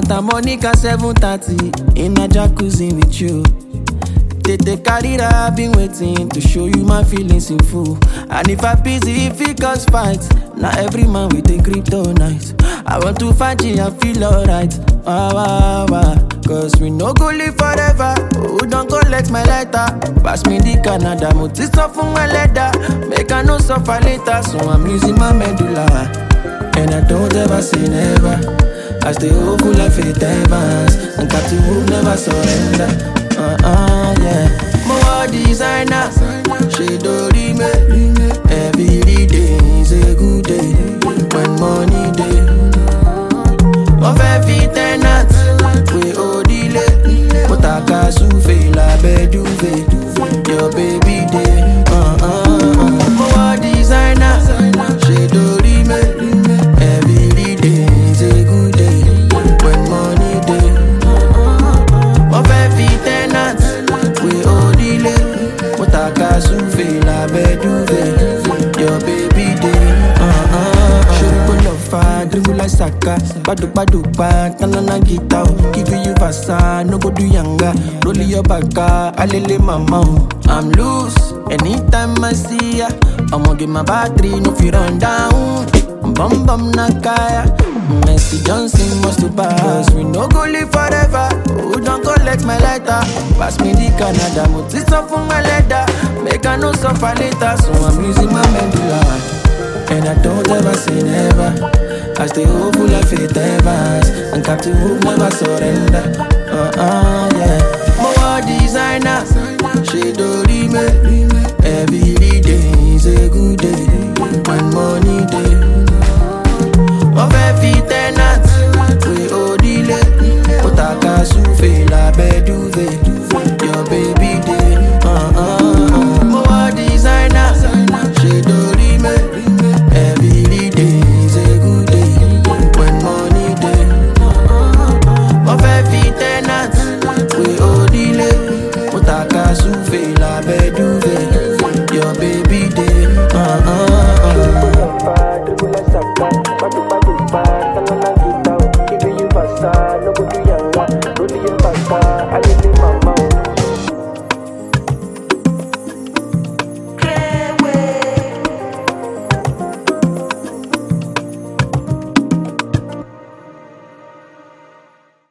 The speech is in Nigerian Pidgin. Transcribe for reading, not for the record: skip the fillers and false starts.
Santa Monica 7:30 in a jacuzzi with you. They carry that I've been waiting to show you my feelings in full. And if I busy, if it cause fight, now every man with a kryptonite. I want to fight you and feel alright. Cause we no go live forever. Who don't collect my letter? Pass me the Canada, motis off from my leather. Make I no suffer later, so I'm using my medulla. And I don't ever say never. I stay hopeful like faith Evans. And Captain Hook never surrender. Yeah. More designer, she do remake. Every day is a good day. When money day, of every tenant, we all delay. But I can't souffle la beduve. Your baby day. More designer, she do remake. Every day is a good day. When money day, of every tenant. We all delay, but I can't souffle la beduve. Your baby day. Shuri pull up fire, dribble like Saka. Badu pa, tanana guitar. Give you vasa, no go do younger. Roll your baka, alele mama. I'm loose, anytime I see ya. I'ma get my battery, no fear run down. Bum bum nakaya. Messi Johnson must to pass. We no go live forever. Who don't collect my letter? Pass me the Canada, motis off from my leather. Make I no suffer later, so I'm using my medulla. And I don't ever say never. I stay hopeful like faith Evans. And Captain Hook never surrender. Yeah. More designer, she do remake.